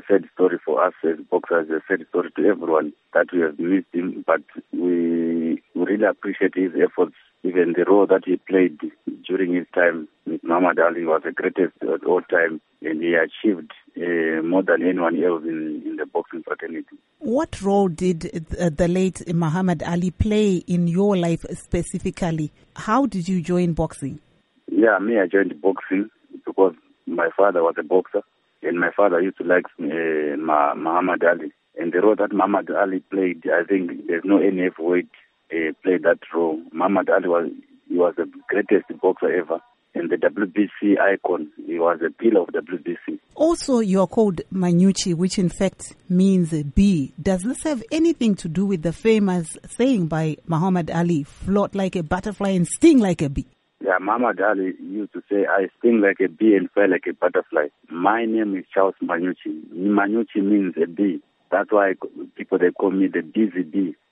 sad story for us as boxers, a sad story to everyone that we have missed him, but we really appreciate his efforts. Even the role that he played during his time with Muhammad Ali was the greatest at all time, and he achieved more than anyone else in the boxing fraternity. What role did the late Muhammad Ali play in your life specifically? How did you join boxing? Yeah, I joined boxing because my father was a boxer, and my father used to like Muhammad Ali. And the role that Muhammad Ali played, I think there's no any heavyweight played that role. Muhammad Ali was the greatest boxer ever, and the WBC icon. He was a pillar of WBC. Also, you're called Manyuchi, which in fact means bee. Does this have anything to do with the famous saying by Muhammad Ali, float like a butterfly and sting like a bee? Yeah, Muhammad Ali used to say, I sting like a bee and fly like a butterfly. My name is Charles Manyuchi. Manyuchi means a bee. That's why people, they call me the busy bee.